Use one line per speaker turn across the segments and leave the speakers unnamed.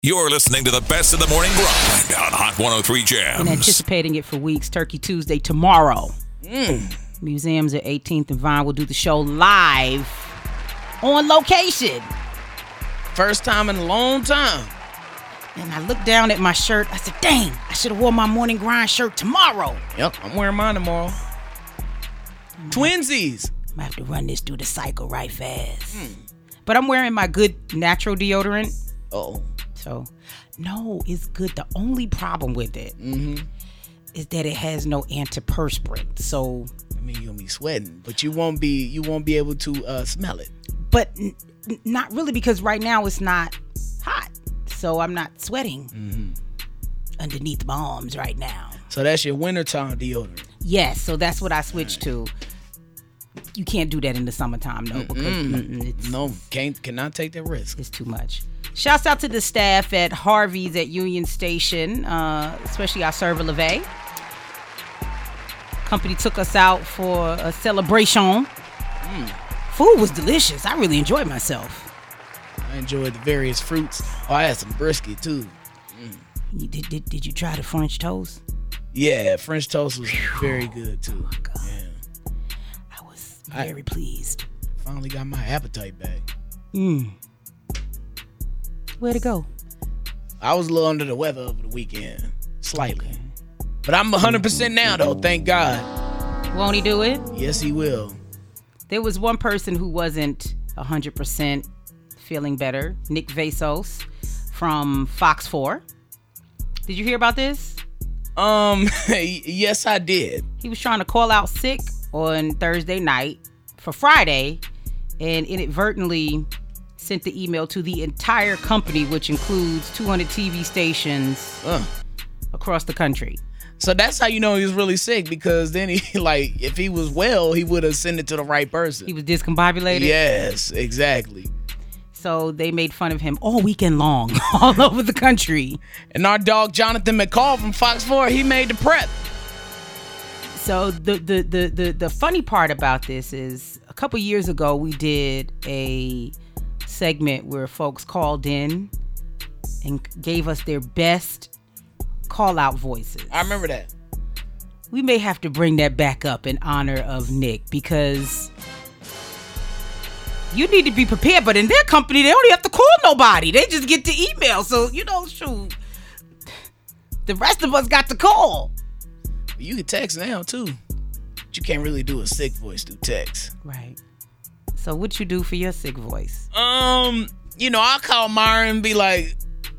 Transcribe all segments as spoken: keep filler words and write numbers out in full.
You're listening to the best of the morning grind on Hot one oh three Jams.
Been anticipating it for weeks. Turkey Tuesday tomorrow.
Mm.
Museums at eighteenth and Vine will do the show live on location.
First time in a long time.
And I looked down at my shirt. I said, dang, I should have worn my morning grind shirt tomorrow.
Yep, I'm wearing mine tomorrow. Mm. Twinsies.
I'm gonna have to run this through the cycle right fast. Mm. But I'm wearing my good natural deodorant.
Oh.
So, no, it's good. The only problem with it
mm-hmm.
is that it has no antiperspirant. So,
I mean, you'll be sweating, but you won't be you won't be able to uh, smell it.
But n- not really, because right now it's not hot, so I'm not sweating
mm-hmm.
underneath my arms right now.
So that's your wintertime deodorant.
Yes, so that's what I switched right. to. You can't do that in the summertime, though. Because
mm-mm. It's, no, can't cannot take that risk.
It's too much. Shouts out to the staff at Harvey's at Union Station, uh, especially our server LeVay. Company took us out for a celebration.
Mm.
Food was delicious. I really enjoyed myself.
I enjoyed the various fruits. Oh, I had some brisket too.
Mm. You, did, did did you try the French toast?
Yeah, French toast was very good too.
Oh my God.
Yeah.
I was very I pleased.
Finally got my appetite back.
Mm. Where'd it go?
I was a little under the weather over the weekend, slightly. Okay. But I'm one hundred percent now, though, thank God.
Won't he do it?
Yes, he will.
There was one person who wasn't one hundred percent feeling better, Nick Vasos from Fox four. Did you hear about this?
Um, yes, I did.
He was trying to call out sick on Thursday night for Friday and inadvertently sent the email to the entire company, which includes two hundred T V stations uh. across the country.
So that's how you know he was really sick, because then he, like, if he was well, he would have sent it to the right person.
He was discombobulated?
Yes, exactly.
So they made fun of him all weekend long, all over the country.
And our dog, Jonathan McCall from Fox four, he made the prep.
So the, the, the, the, the funny part about this is a couple years ago, we did a segment where folks called in and gave us their best call out voices.
I remember that.
We may have to bring that back up in honor of Nick, because you need to be prepared. But in their company, they don't have to call nobody. They just get the email. So, you know, shoot, the rest of us got to call.
You can text now too, but you can't really do a sick voice through text.
Right. So what you do for your sick voice?
Um, you know, I'll call Myron and be like,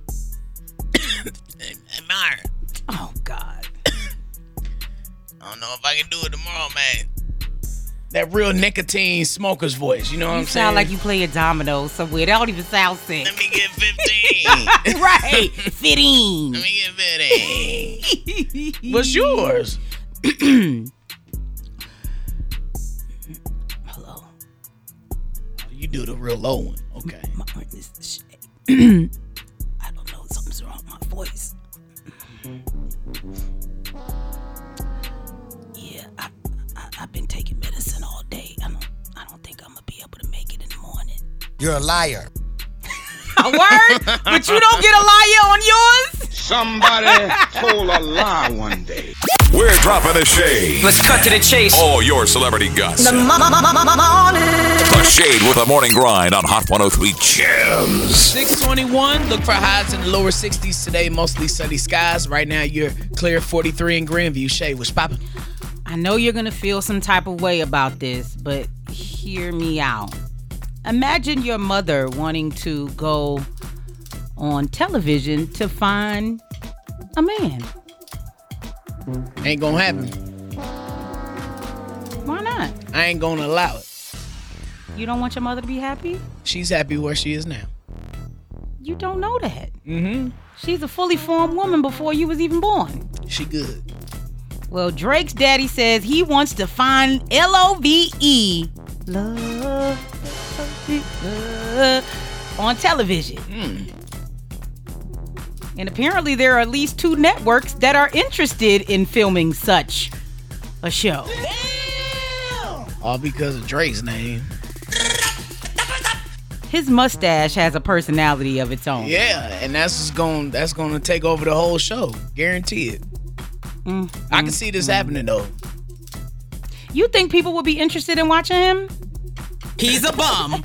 hey, Myron.
Oh, God.
I don't know if I can do it tomorrow, man. That real nicotine smoker's voice, you know what
you
I'm saying?
You sound like you play a domino somewhere. That don't even sound sick.
Let me get fifteen.
Right. fifteen.
Let me get fifteen. What's yours?
Hello.
You do the real low one. Okay.
My, my, this, I don't know. Something's wrong with my voice. Yeah, I, I, I've been taking medicine all day. I don't, I don't think I'm gonna be able to make it in the morning.
You're a liar.
A word? But you don't get a liar on yours?
Somebody told a lie one day.
We're dropping the shade.
Let's cut to the chase.
All your celebrity gossip.
The morning.
The Shade with the morning grind on Hot one oh three Jams.
six twenty-one. Look for highs in the lower sixties today. Mostly sunny skies. Right now, you're clear forty-three in Grandview. Shade, what's poppin'?
I know you're going to feel some type of way about this, but hear me out. Imagine your mother wanting to go on television to find a man.
Ain't gonna happen.
Why not?
I ain't gonna allow it.
You don't want your mother to be happy?
She's happy where she is now.
You don't know that.
Mm-hmm.
She's a fully formed woman before you was even born.
She good.
Well, Drake's daddy says he wants to find L O V E, love, love, on television.
Mm.
And apparently there are at least two networks that are interested in filming such a show.
Damn! All because of Drake's name.
his mustache has a personality of its own.
Yeah, and that's just going that's going to take over the whole show, guarantee it.
Mm,
I can see this mm. happening though.
You think people would be interested in watching him?
He's a bum.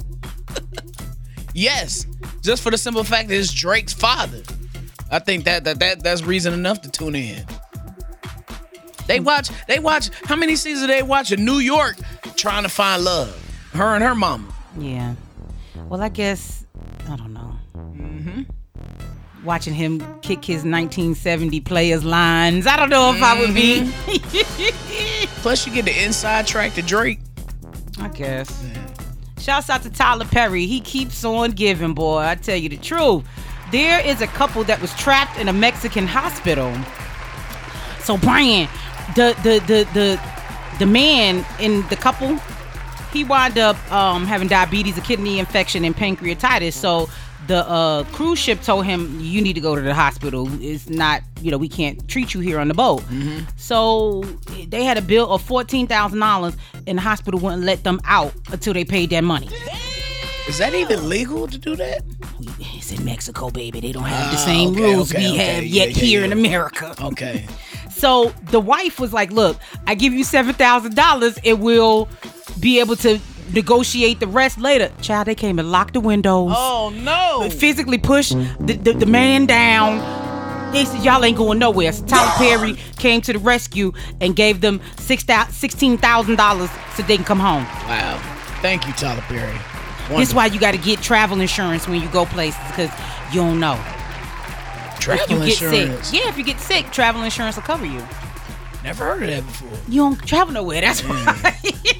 Yes, just for the simple fact that it's Drake's father. I think that that, that that's reason enough to tune in. They watch. They watch. How many seasons they watch in New York trying to find love? Her and her mama.
Yeah. Well, I guess I don't know.
Mm-hmm.
Watching him kick his nineteen seventy players lines. I don't know if mm-hmm. I would be.
Plus, you get the inside track to Drake.
I guess. Yeah. Shouts out to Tyler Perry. He keeps on giving, boy. I tell you the truth. There is a couple that was trapped in a Mexican hospital. So Brian, the the the the the man in the couple, he wound up um, having diabetes, a kidney infection, and pancreatitis. So the uh, cruise ship told him, you need to go to the hospital. It's not, you know, we can't treat you here on the boat. Mm-hmm. So they had a bill of fourteen thousand dollars, and the hospital wouldn't let them out until they paid their money.
Is that even legal to do that?
It's in Mexico, baby. They don't have the
Ah,
same
okay,
rules
okay,
we
okay.
have
Yeah,
yet
yeah,
here
yeah.
in America.
Okay.
So the wife was like, look, I give you seven thousand dollars and we'll be able to negotiate the rest later. Child, they came and locked the windows.
Oh, no.
Physically pushed the, the, the man down. They said, y'all ain't going nowhere. So Tyler Perry came to the rescue and gave them sixteen thousand dollars so they can come home.
Wow. Thank you, Tyler Perry.
This is why you got to get travel insurance when you go places, because you don't know.
Travel
if you get
insurance.
sick. Yeah, if you get sick, travel insurance will cover you.
Never heard of that before.
You don't travel nowhere. That's right.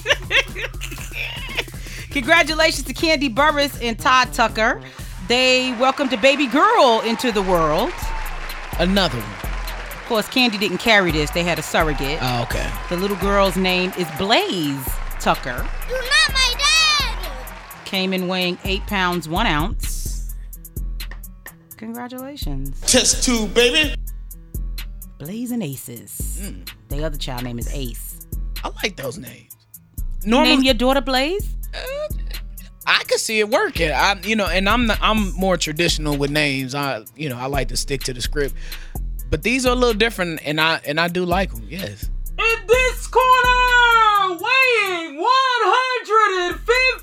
Congratulations to Candy Burris and Todd Tucker. They welcomed a baby girl into the world.
Another one.
Of course, Candy didn't carry this. They had a surrogate.
Oh, okay.
The little girl's name is Blaze Tucker.
You're not my dad!
Came in weighing eight pounds, one ounce. Congratulations.
Test tube, baby.
Blaze and Aces. Mm. The other child name is Ace.
I like those names.
Normally, name your daughter Blaze?
Uh, I could see it working. I, you know, and I'm not, I'm more traditional with names. I, you know, I like to stick to the script. But these are a little different, and I and I do like them. Yes.
In this corner, weighing one hundred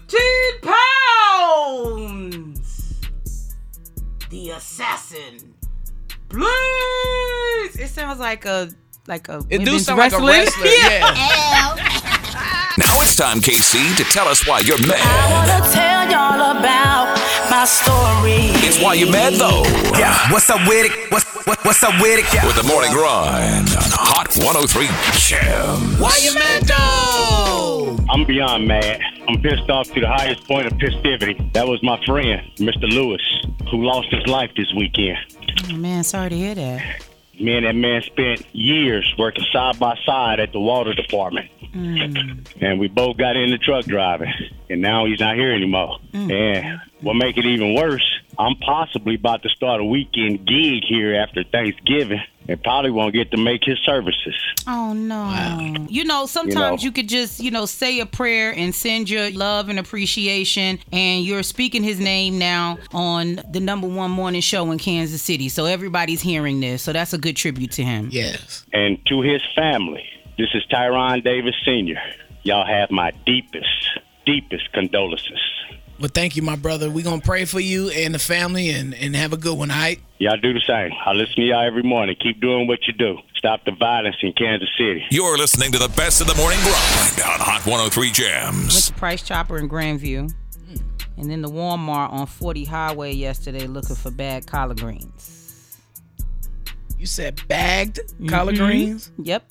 fifteen pounds, the assassin, Blaze. It sounds like a like a
it do
women's
sound
wrestling.
like a wrestler. Yeah.
Now it's time, K C, to tell us why you're mad.
I wanna tell y'all about my story.
It's Why You Mad, though.
Yeah, what's up with it? What's what, what's up with it? Yeah.
With the morning grind on Hot one oh three Jam.
Why you mad, though?
I'm beyond mad. I'm pissed off to the highest point of festivity. That was my friend, Mister Lewis, who lost his life this weekend.
Oh man, sorry to hear that.
Me and that man spent years working side by side at the water department. Mm. And we both got into truck driving. And now he's not here anymore. Mm. And what make it even worse, I'm possibly about to start a weekend gig here after Thanksgiving. And probably won't get to make his services.
Oh, no. Wow. You know, sometimes you, know, you could just, you know, say a prayer and send your love and appreciation. And you're speaking his name now on the number one morning show in Kansas City. So everybody's hearing this. So that's a good tribute to him.
Yes.
And to his family, this is Tyron Davis Senior Y'all have my deepest, deepest condolences.
Well, thank you, my brother. We're going to pray for you and the family and, and have a good one, all right?
Y'all do the same. I listen to y'all every morning. Keep doing what you do. Stop the violence in Kansas City.
You're listening to the best of the morning grind on Hot one oh three Jams.
Went to Price Chopper in Grandview. Mm. And then the Walmart on forty Highway yesterday looking for bad collard greens.
You said bagged mm-hmm. collard greens?
Yep.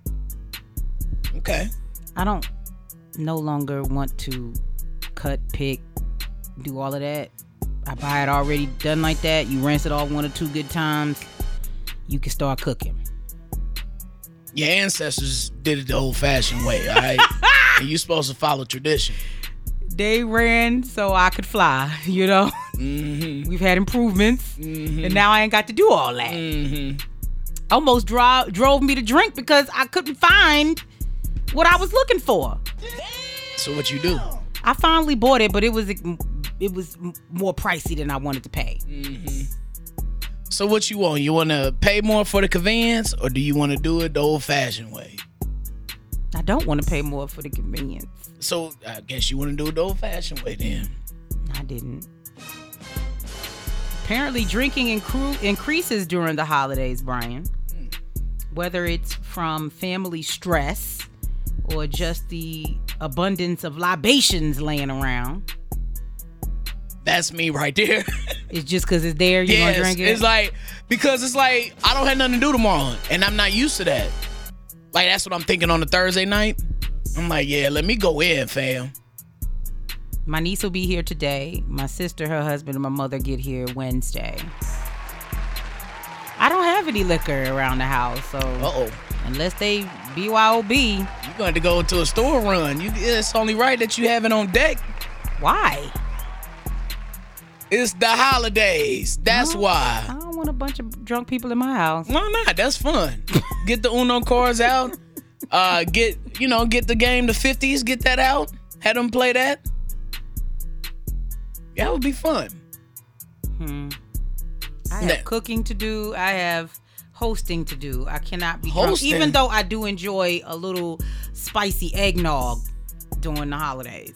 Okay.
I don't no longer want to cut, pick, do all of that. I buy it already done like that. You rinse it off one or two good times. You can start cooking.
Your ancestors did it the old-fashioned way, all right? And you're supposed to follow tradition.
They ran so I could fly, you know? Mm-hmm. We've had improvements, mm-hmm. and now I ain't got to do all that. Mm-hmm. Almost dro- drove me to drink because I couldn't find what I was looking for.
So what you do?
I finally bought it, but it was it it was m- more pricey than I wanted to pay.
Mm-hmm. So what you want? You want to pay more for the convenience, or do you want to do it the old-fashioned way?
I don't want to pay more for the convenience.
So I guess you want to do it the old-fashioned way then.
I didn't. Apparently, drinking incru- increases during the holidays, Brian. Mm. Whether it's from family stress or just the abundance of libations laying around.
That's me right there.
It's just because it's there, you're
yes,
gonna drink it?
It's like, because it's like, I don't have nothing to do tomorrow, and I'm not used to that. Like, that's what I'm thinking on a Thursday night. I'm like, yeah, let me go in, fam.
My niece will be here today. My sister, her husband, and my mother get here Wednesday. I don't have any liquor around the house, so
Uh-oh.
unless they B Y O B.
You're going to go to a store run. You, it's only right that you have it on deck.
Why?
It's the holidays. That's
I
why.
I don't want a bunch of drunk people in my house.
Why not? That's fun. Get the Uno cards out. Uh, get, you know, get the game, the fifties, get that out. Have them play that. That would be fun.
Hmm. I have
Now-
cooking to do. I have hosting to do. I cannot be
Hosting?
drunk. Even though I do enjoy a little spicy eggnog during the holidays.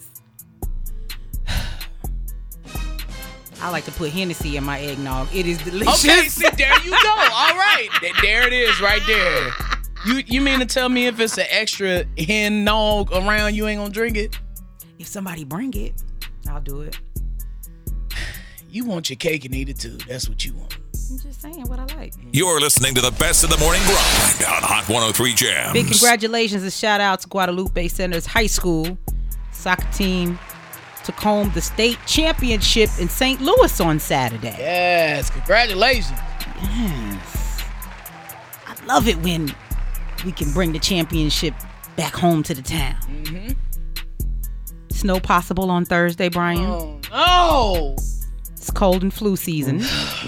I like to put Hennessy in my eggnog. It is delicious.
Okay, see, there you go. All right. Th- There it is right there. You you mean to tell me if it's an extra hen nog around, you ain't gonna drink it?
If somebody bring it, I'll do it.
You want your cake and eat it too. That's what you want.
I'm just saying what I like.
You're listening to the best of the morning grind on Hot one oh three Jams.
Big congratulations and shout out to Guadalupe Centers High School soccer team took home the state championship in Saint Louis on Saturday.
Yes, congratulations.
Yes. I love it when we can bring the championship back home to the town.
Mm-hmm.
Snow possible on Thursday, Brian.
Oh, no.
It's cold and flu season.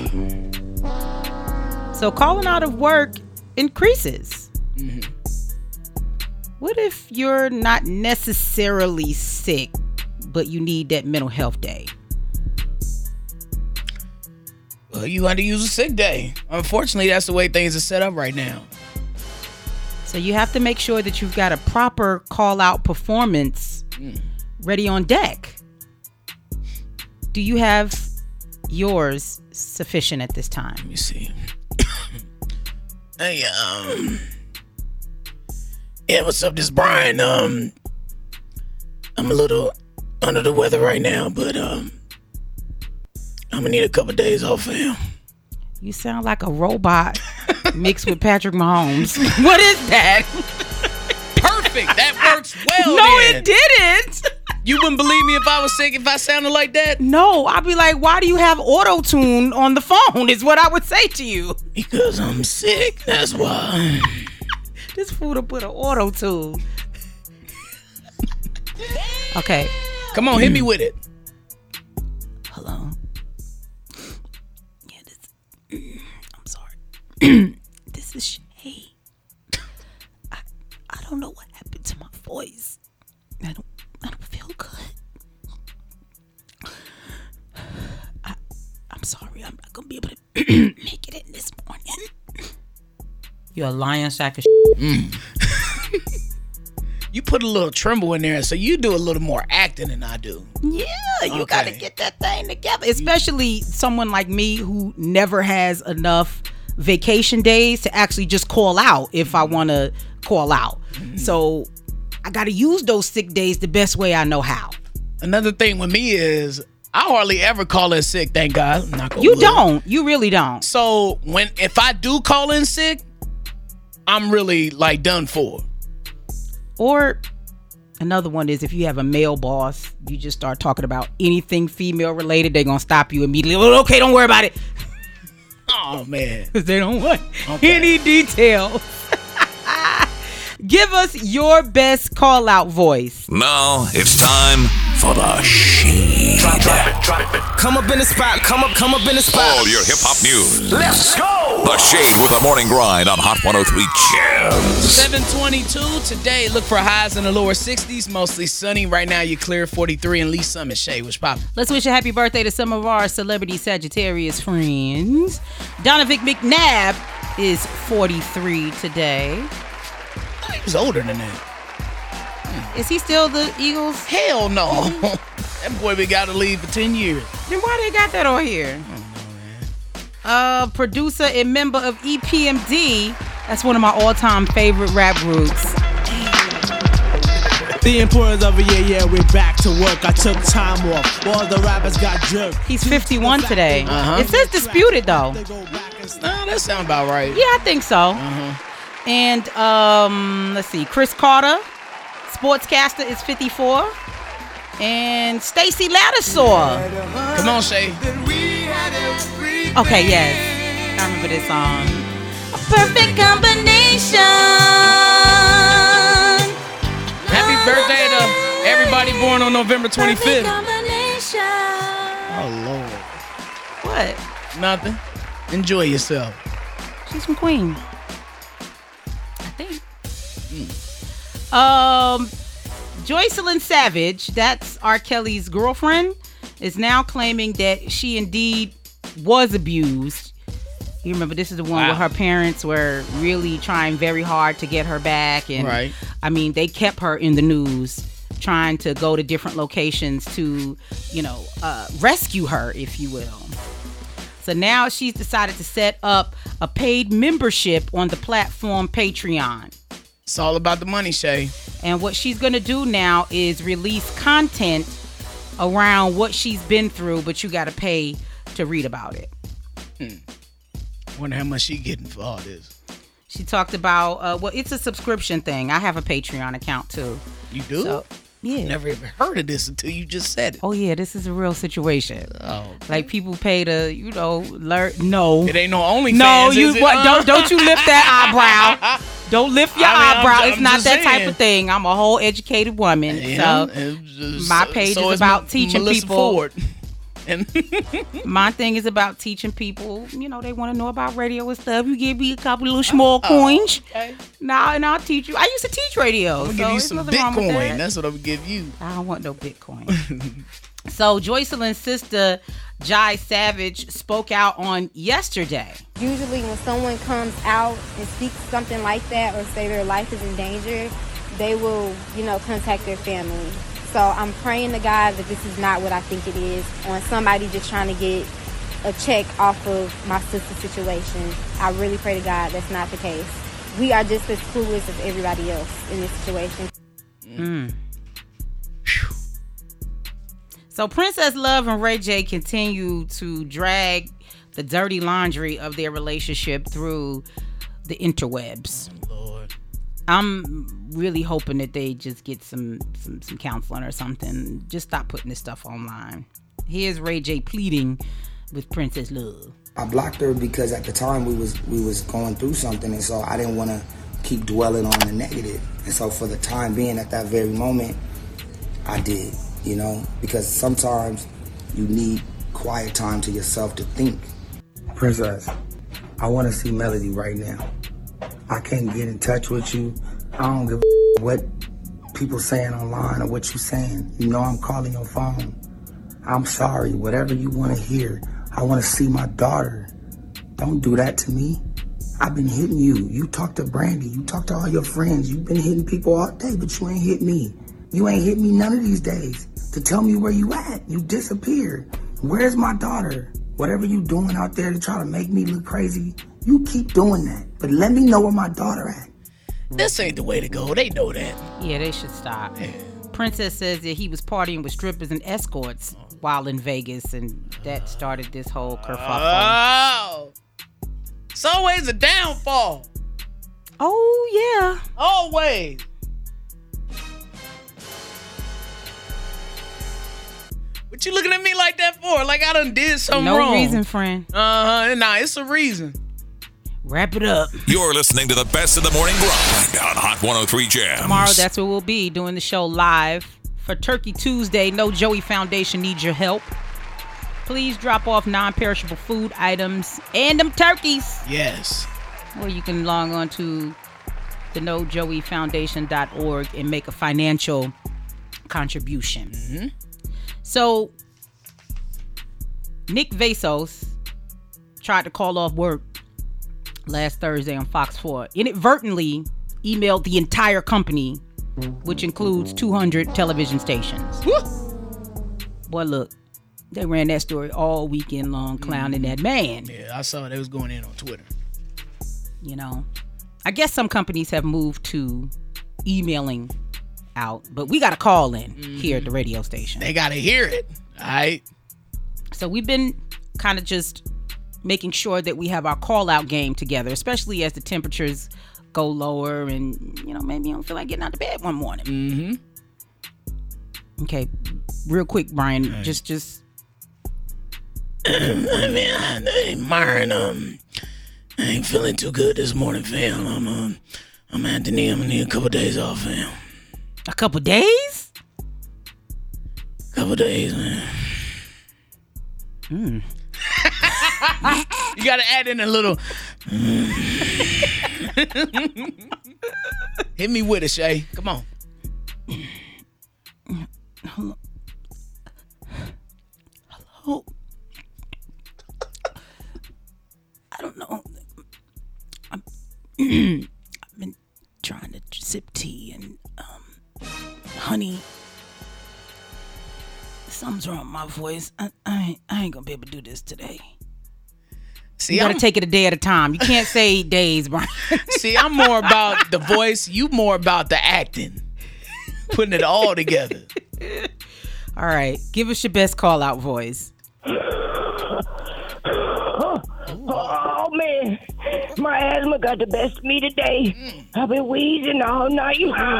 So calling out of work increases.
Mm-hmm.
What if you're not necessarily sick, but you need that mental health day?
Well, you had to use a sick day. Unfortunately, that's the way things are set up right now.
So you have to make sure that you've got a proper call out performance
Mm.
ready on deck. Do you have yours sufficient at this time?
Let me see. Hey, um, yeah, what's up? This is Brian. Um, I'm a little under the weather right now, but um, I'm gonna need a couple days off, fam.
You sound like a robot mixed with Patrick Mahomes. What is that?
Perfect. That works well.
No,
then.
it didn't.
You wouldn't believe me if I was sick if I sounded like that?
No, I'd be like, why do you have auto-tune on the phone is what I would say to you.
Because I'm sick. That's why.
This fool to put an auto-tune. Okay.
Come on, hit me with it.
Hello. Yeah, this. I'm sorry. This is Shay. I I don't know what happened to my voice. I don't I don't feel good. I I'm sorry. I'm not gonna be able to make it in this morning. You're a lying sack of shit.
Mm. You put a little tremble in there, so you do a little more acting than I do.
Yeah, you
Okay.
gotta get that thing together. Especially someone like me who never has enough vacation days to actually just call out if I want to call out.
Mm-hmm.
So I gotta use those sick days the best way I know how.
Another thing with me is I hardly ever call in sick, thank God. I'm not gonna
You
look.
don't. You really don't.
So when if I do call in sick, I'm really like done for.
Or another one is if you have a male boss, you just start talking about anything female related, they're gonna stop you immediately. Well, okay, don't worry about it.
Oh man.
Because they don't want
Okay.
any details. Give us your best call out voice.
Now it's time for the Sheen
Come up in the spot, come up, come up in the spot.
All your hip hop news.
Let's go.
The Shade with the Morning Grind on Hot one oh three Jams.
seven twenty-two today. Look for highs in the lower sixties. Mostly sunny. Right now, you're clear forty-three in Lee Summit. Shade, what's poppin'?
Let's wish a happy birthday to some of our celebrity Sagittarius friends. Donovan McNabb is forty-three today.
Oh, he was older than that.
Is he still the Eagles?
Hell no. That boy been got to leave for ten years.
Then why they got that on here? Uh, producer and member of E P M D. That's one of my all-time favorite rap groups.
The importance of a yeah, yeah, we're back to work. I took time off. All the rappers got jerked.
He's fifty-one today.
Uh-huh.
It says disputed though.
Nah, that sound about right.
Yeah, I think so.
Uh-huh.
And um, let's see, Chris Carter, sportscaster, is fifty-four. And Stacey Lattisaw.
Come on, Shay.
Okay, yes. I remember this song. A perfect combination.
Happy birthday to everybody born on November twenty-fifth. Oh, Lord.
What?
Nothing. Enjoy yourself.
She's from Queen. I think. Mm. Um, Joycelyn Savage, that's R. Kelly's girlfriend, is now claiming that she indeed was abused. You remember, this is the one
wow.
where her parents were really trying very hard to get her back. And
right.
I mean, they kept her in the news, trying to go to different locations to, you know, uh, rescue her, if you will. So now she's decided to set up a paid membership on the platform Patreon.
It's all about the money, Shay.
And what she's going to do now is release content around what she's been through, but you got to pay to read about it.
Hmm. Wonder how much she getting for all this.
She talked about, uh, well, it's a subscription thing. I have a Patreon account too.
You do?
So, yeah.
Never even heard of this until you just said it.
Oh yeah, this is a real situation.
Oh,
like people pay to, you know, learn. No,
it ain't no OnlyFans.
No, you
is it?
what? Don't don't you lift that eyebrow. Don't lift your
I mean,
eyebrow.
I'm,
it's
I'm
not that
saying.
type of thing. I'm a whole educated woman,
Yeah,
so
just,
my page
so
is
is
about
M-
teaching
Melissa
people.
Ford. And
my thing is about teaching people. You know, they want to know about radio and stuff. You give me a couple little small coins.
Okay.
Now and I'll teach you. I used to teach radio.
I'm gonna
so
give you
there's
some
nothing wrong with
Bitcoin.
that.
That's what I'm gonna give you.
I don't want no Bitcoin. So Joycelyn's sister, Jai Savage, spoke out on yesterday.
Usually when someone comes out and speaks something like that or say their life is in danger, they will, you know, contact their family. So I'm praying to God that this is not what I think it is, on somebody just trying to get a check off of my sister's situation. I really pray to God that's not the case. We are just as clueless as everybody else in this situation.
Mm. So Princess Love and Ray J continue to drag the dirty laundry of their relationship through the interwebs.
Oh, Lord.
I'm really hoping that they just get some, some some counseling or something. Just stop putting this stuff online. Here's Ray J pleading with Princess Love.
I blocked her because at the time we was we was going through something, and so I didn't want to keep dwelling on the negative. And so for the time being, at that very moment, I did, you know, because sometimes you need quiet time to yourself to think. Princess, I want to see Melody right now. I can't get in touch with you. I don't give a what people saying online or what you saying. You know I'm calling your phone. I'm sorry, whatever you want to hear. I want to see my daughter. Don't do that to me. I've been hitting you. You talk to Brandy. You talk to all your friends. You've been hitting people all day, but you ain't hit me. You ain't hit me none of these days to tell me where you at. You disappeared. Where's my daughter? Whatever you doing out there to try to make me look crazy, you keep doing that. But let me know where my daughter at.
This ain't the way to go. They know that.
Yeah, they should stop. Princess says that he was partying with strippers and escorts while in Vegas, and that started this whole kerfuffle.
Oh, it's always a downfall.
Oh yeah,
always. What you looking at me like that for? Like I done did something
no
wrong.
No reason, friend.
Uh huh. Nah, it's a reason.
Wrap it up.
You're listening to the best of the morning grind on Hot one oh three Jams.
Tomorrow, that's where we'll be doing the show live for Turkey Tuesday. No Joey Foundation needs your help. Please drop off non-perishable food items and them turkeys.
Yes.
Or you can log on to the no joey foundation dot org and make a financial contribution.
Mm-hmm.
So, Nick Vasos tried to call off work last Thursday on Fox four. Inadvertently emailed the entire company, which includes two hundred television stations. Woo! Boy, look, they ran that story all weekend long, clowning mm-hmm. that man.
Yeah, I saw they was going in on Twitter.
You know, I guess some companies have moved to emailing out, but we got a call in mm-hmm. here at the radio station.
They got to hear it. All right.
So we've been kind of just making sure that we have our call out game together, especially as the temperatures go lower and, you know, maybe you don't feel like getting out of bed one morning.
Mm-hmm.
Okay. Real quick, Brian, right. just, just.
I mean, I, I, Myron, um, I ain't feeling too good this morning, fam. I'm, um, I'm Anthony. I'm gonna need a couple days off, fam.
A couple days?
Couple days, man.
Hmm.
You gotta add in a little. Hit me with it, Shay. Come on.
Hello. Hello. I don't know. I'm, I've been trying to sip tea and um, honey. Something's wrong with my voice. I, I, ain't, I ain't gonna be able to do this today. See, you gotta I'm, take it a day at a time. You can't say days, Brian.
See, I'm more about the voice. You more about the acting. Putting it all together.
All right. Give us your best call out voice.
Oh, man. My asthma got the best of me today. Mm. I've been wheezing all night.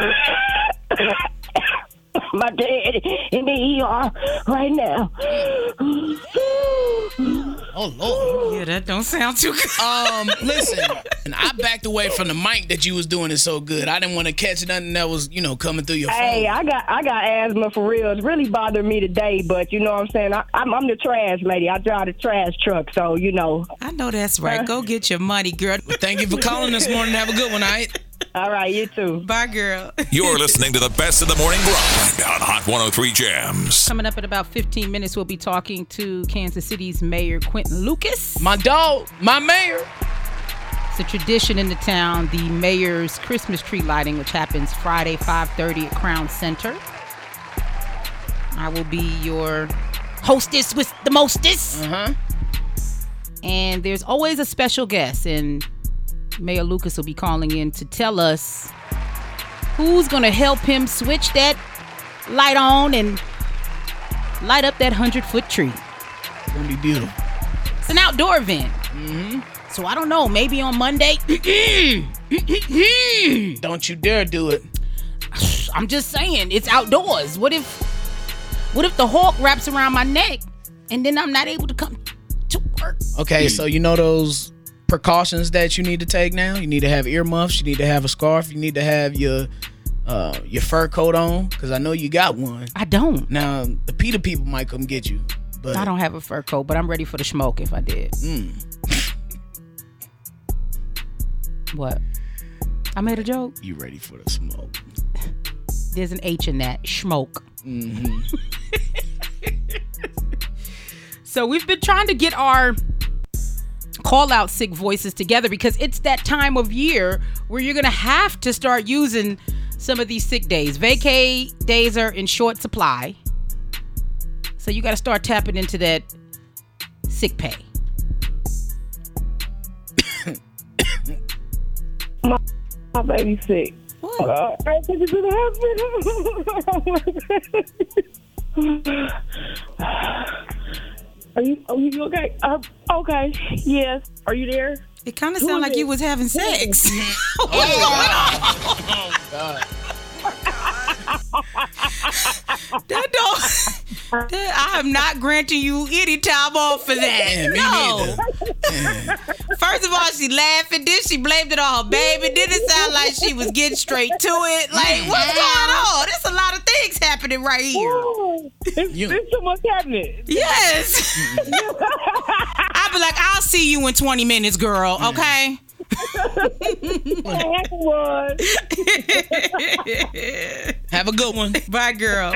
My dad in the E R right now.
Oh, Lord.
Yeah, that don't sound too good.
Um, listen, and I backed away from the mic that you was doing it so good. I didn't want to catch nothing that was, you know, coming through your phone.
Hey, I got I got asthma for real. It's really bothering me today, but you know what I'm saying? I, I'm, I'm the trash lady. I drive the trash truck, so, you know.
I know that's right. Uh, Go get your money, girl.
Well, thank you for calling this morning. Have a good one, all right?
All right, you too.
Bye, girl.
You're listening to the best of the morning grind on Hot one oh three Jams.
Coming up in about fifteen minutes, we'll be talking to Kansas City's Mayor Quentin Lucas.
My dog, my mayor.
It's a tradition in the town, the mayor's Christmas tree lighting, which happens Friday, five thirty at Crown Center. I will be your hostess with the mostest.
Uh-huh.
And there's always a special guest, and Mayor Lucas will be calling in to tell us who's going to help him switch that light on and light up that hundred-foot tree.
It's going to be beautiful.
It's an outdoor event.
Mm-hmm.
So I don't know, maybe on Monday.
Don't you dare do it.
I'm just saying, it's outdoors. What if what if the hawk wraps around my neck and then I'm not able to come to work?
Okay, so you know those precautions that you need to take now? You need to have earmuffs, you need to have a scarf, you need to have your uh, your fur coat on, because I know you got one.
I don't.
Now, the PETA people might come get you. But
I don't have a fur coat, but I'm ready for the smoke if I did.
Mm.
What? I made a joke?
You ready for the smoke.
There's an H in that. Schmoke.
Mm-hmm.
So we've been trying to get our call out sick voices together because it's that time of year where you're going to have to start using some of these sick days. Vacay days are in short supply. So you got to start tapping into that sick pay.
my, my baby's sick.
What?
Uh, I took her to the hospital. Are you, are you okay? Uh, okay. Yes. Are you there?
It kind of sounded like you was having sex.
Oh, oh, God.
That don't. That, I am not granting you any time off for that.
Yeah, me
no.
neither.
First of all, she laughing. Then she blamed it on her baby. Then it sounded like she was getting straight to it. Like, what's going on? There's a lot of things happening right here.
Ooh, there's, there's so much happening.
Yes. I'll be like, I'll see you in twenty minutes, girl. Okay. Have a good one. Bye, girl.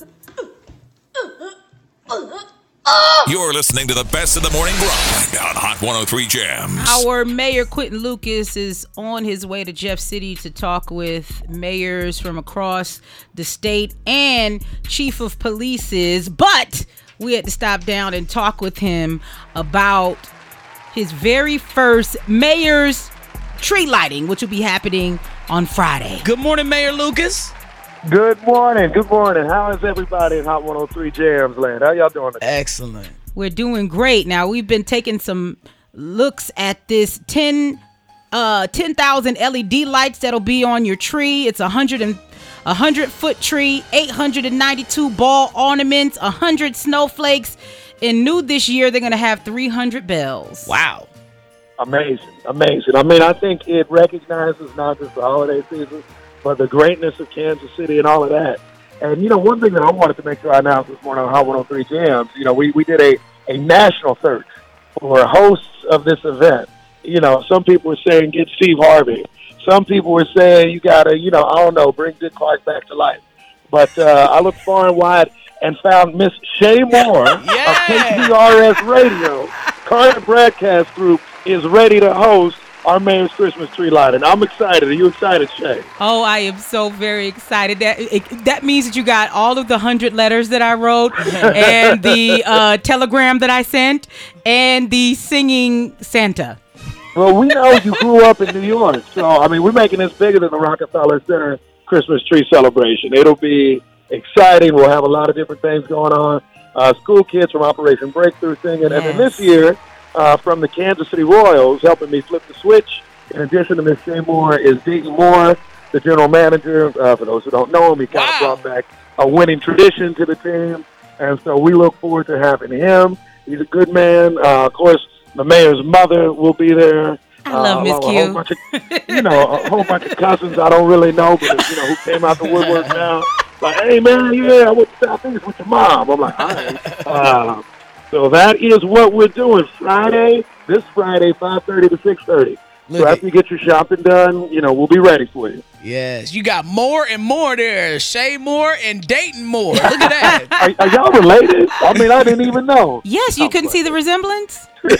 You're listening to the best of the morning grind on Hot one oh three Jams.
Our mayor, Quentin Lucas, is on his way to Jeff City to talk with mayors from across the state and chief of polices. But we had to stop down and talk with him about his very first mayor's tree lighting, which will be happening on Friday.
Good morning, Mayor Lucas.
Good morning. Good morning. How is everybody in Hot one oh three Jams land? How y'all doing today?
Excellent.
We're doing great. Now, we've been taking some looks at this ten, uh, ten thousand L E D lights that'll be on your tree. It's a hundred and a hundred foot tree, eight hundred ninety-two ball ornaments, a hundred snowflakes, and new this year they're gonna have three hundred bells.
Wow.
Amazing. Amazing. I mean, I think it recognizes not just the holiday season, but the greatness of Kansas City and all of that. And, you know, one thing that I wanted to make sure I announced this morning on Hot one oh three Jams, you know, we, we did a, a national search for hosts of this event. You know, some people were saying get Steve Harvey. Some people were saying you got to, you know, I don't know, bring Dick Clark back to life. But uh, I looked far and wide and found Miss Shay Moore
yeah.
of K C R S Radio, current broadcast group, is ready to host our mayor's Christmas tree lighting. I'm excited. Are you excited, Shay?
Oh, I am so very excited. That it, that means that you got all of the hundred letters that I wrote, and the uh, telegram that I sent, and the singing Santa.
Well, we know you grew up in New York, so I mean, we're making this bigger than the Rockefeller Center Christmas tree celebration. It'll be exciting. We'll have a lot of different things going on. Uh, school kids from Operation Breakthrough singing, yes. And then this year. Uh, from the Kansas City Royals, helping me flip the switch. In addition to Miss Shay Moore is Deacon Moore, the general manager. Uh, for those who don't know him, he kind
wow.
of brought back a winning tradition to the team. And so we look forward to having him. He's a good man. Uh, of course, the mayor's mother will be there.
I love
uh,
Miss
a
Q.
Whole bunch of, you know, a whole bunch of cousins I don't really know, but, you know, who came out the woodwork now. Like, hey, man, yeah, I, went to, I think it's with your mom. I'm like, all right. Uh, So that is what we're doing Friday, this Friday, five thirty to six thirty. So after you get your shopping done, you know, we'll be ready for you.
Yes, you got more and more there. Shay Moore and Dayton Moore. Look at that.
are, are y'all related? I mean, I didn't even know.
Yes, you oh, couldn't see the resemblance?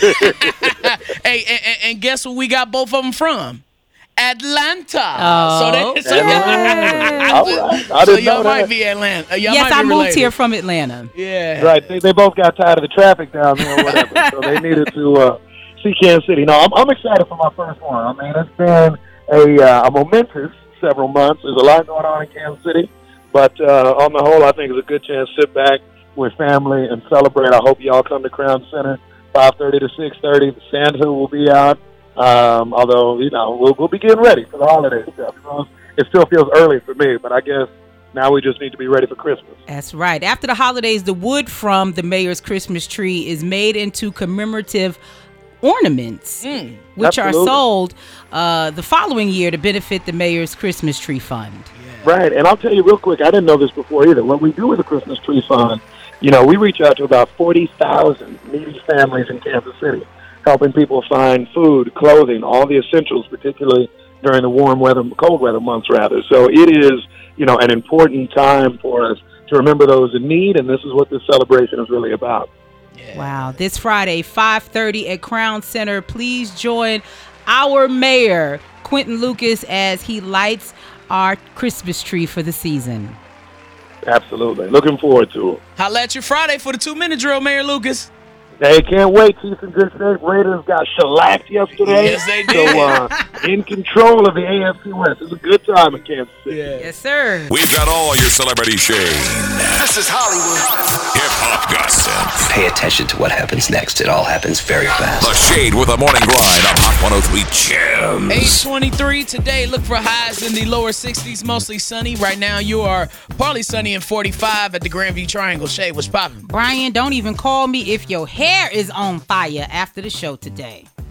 Hey, and, and, and guess where we got both of them from? Atlanta.
Oh,
so they, so
yeah.
y'all,
right. I
so
didn't
y'all
know
might
that.
be Atlanta. Y'all
yes,
might
I
be
moved
related.
here from Atlanta.
Yeah.
Right. They, they both got tired of the traffic down there or whatever, so they needed to uh, see Kansas City. No, I'm, I'm excited for my first one. I mean, it's been a, uh, a momentous several months. There's a lot going on in Kansas City, but uh, on the whole, I think it's a good chance to sit back with family and celebrate. I hope you all come to Crown Center, five thirty to six thirty. Santa will be out. Um, although, you know, we'll, we'll be getting ready for the holiday stuff. You know, it still feels early for me, but I guess now we just need to be ready for Christmas.
That's right. After the holidays, the wood from the mayor's Christmas tree is made into commemorative ornaments, mm, which absolutely. are sold uh, the following year to benefit the mayor's Christmas tree fund.
Yeah. Right. And I'll tell you real quick, I didn't know this before either. What we do with the Christmas tree fund, you know, we reach out to about forty thousand needy families in Kansas City, helping people find food, clothing, all the essentials, particularly during the warm weather, cold weather months, rather. So it is, you know, an important time for us to remember those in need, and this is what this celebration is really about.
Yeah. Wow. This Friday, five thirty at Crown Center. Please join our mayor, Quentin Lucas, as he lights our Christmas tree for the season.
Absolutely. Looking forward to it.
Holla at you Friday for the two-minute drill, Mayor Lucas.
They can't wait. Chiefs in good shape. Raiders got shellacked yesterday.
Yes, they did.
So, uh, in control of the A F C West. It's a good time in Kansas City.
Yeah.
Yes, sir.
We've got all your celebrity shade.
This is Hollywood.
Hip-hop gossip.
Pay attention to what happens next. It all happens very fast.
The Shade with a morning grind on Hot one oh three Jams.
eight twenty-three today. Look for highs in the lower sixties, mostly sunny. Right now, you are partly sunny and forty-five at the Grandview Triangle. Shade, what's poppin'?
Brian, don't even call me if your hair is on fire after the show today.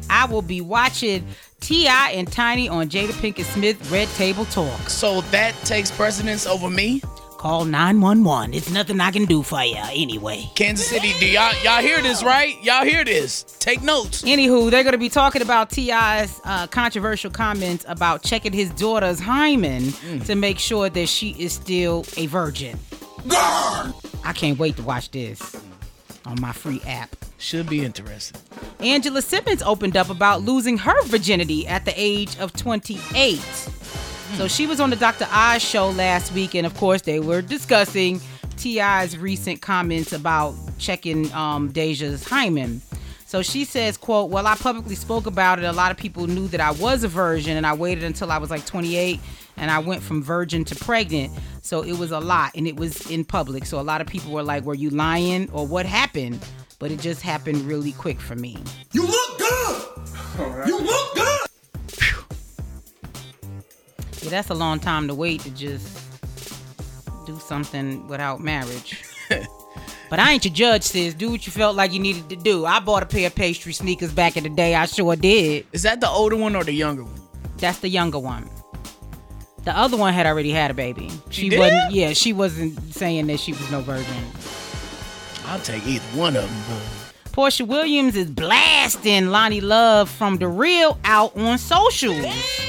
I will be watching T I and Tiny on Jada Pinkett Smith Red Table Talk.
So that takes precedence over me?
Call nine one one. It's nothing I can do for you anyway.
Kansas City, do y'all y'all hear this, right? Y'all hear this. Take notes.
Anywho, they're going to be talking about T I's uh, controversial comments about checking his daughter's hymen mm. to make sure that she is still a virgin. God! I can't wait to watch this on my free app.
Should be interesting.
Angela Simmons opened up about losing her virginity at the age of twenty-eight. So she was on the Doctor Oz show last week, and of course they were discussing T I's recent comments about checking um, Deja's hymen. So she says, quote, well, I publicly spoke about it. A lot of people knew that I was a virgin, and I waited until I was like twenty-eight, and I went from virgin to pregnant. So it was a lot, and it was in public. So a lot of people were like, were you lying or what happened? But it just happened really quick for me.
You look good. Right. You look good.
Yeah, that's a long time to wait to just do something without marriage. But I ain't your judge, sis. Do what you felt like you needed to do. I bought a pair of pastry sneakers back in the day. I sure did.
Is that the older one or the younger one?
That's the younger one. The other one had already had a baby.
She,
she
did?
wasn't. Yeah, she wasn't saying that she was no virgin.
I'll take either one of them. Bro.
Portia Williams is blasting Lonnie Love from The Real out on socials.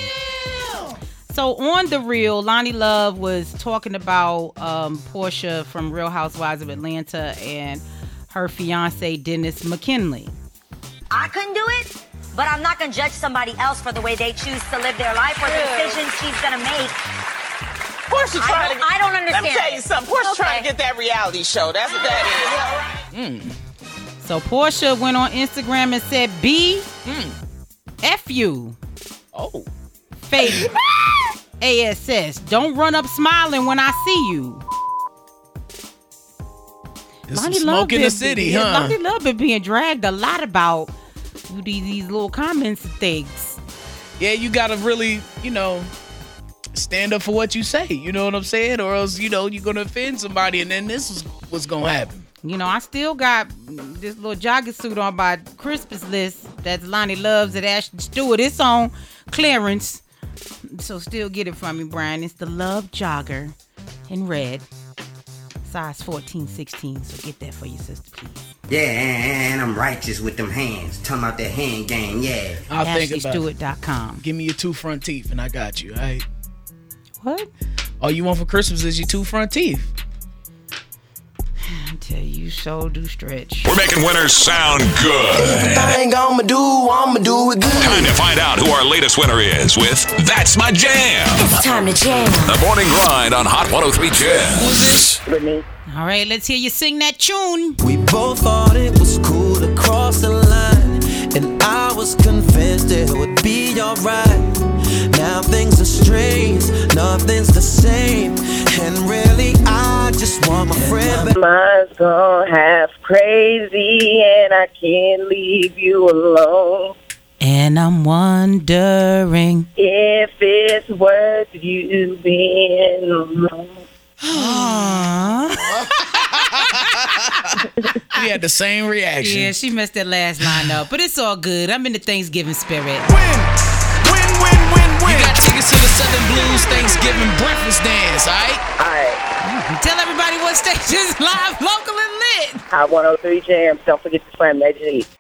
So on The Real, Lonnie Love was talking about um, Portia from Real Housewives of Atlanta and her fiance Dennis McKinley.
I couldn't do it, but I'm not going to judge somebody else for the way they choose to live their life or the decisions she's going to make.
Portia
I
trying
don't,
to.
I don't understand.
Let me tell you something. Portia
okay.
trying to get that reality show. That's what that is.
Mm. So Portia went on Instagram and said, B,
mm.
F you.
Oh.
Fake. A S S. Don't run up smiling when I see you.
Lonnie Love in the city,
yeah,
huh?
Lonnie Love been being dragged a lot about these, these little comments and things.
Yeah, you gotta really, you know, stand up for what you say. You know what I'm saying? Or else, you know, you're gonna offend somebody, and then this is what's gonna happen.
You know, I still got this little jogging suit on by Christmas list that's Lonnie Love's at Ashton Stewart. It's on clearance. So still get it from me, Brian. It's the Love Jogger in red. Size fourteen, sixteen. So get that for your sister, please.
Yeah, and I'm righteous with them hands. Talking about that hand game, yeah.
I'll think about
Ashley Stewart dot com.
Give me your two front teeth and I got you, all right?
What?
All you want for Christmas is your two front teeth.
I tell you, so do stretch.
We're making winners sound good.
Everything I'ma do, I'ma do it good.
Time to find out who our latest winner is with That's My Jam.
It's time to jam.
The Morning Grind on Hot one oh three Jam.
Who's this?
Brittany.
All right, let's hear you sing that tune.
We both thought it was cool to cross the line, and I was convinced it would be alright. Now things are strange, nothing's the same, and really I just want my friend back.
Mine's gone half crazy, and I can't leave you alone.
And I'm wondering
if it's worth you being alone.
We had the same reaction.
Yeah, she messed that last line up, but it's all good. I'm in the Thanksgiving spirit.
Win, win, win, win, win. You got tickets to the Southern Blues Thanksgiving breakfast dance, all right?
All right.
Tell everybody what station's live, local, and lit.
Hot one oh three Jams. Don't forget to slam that G.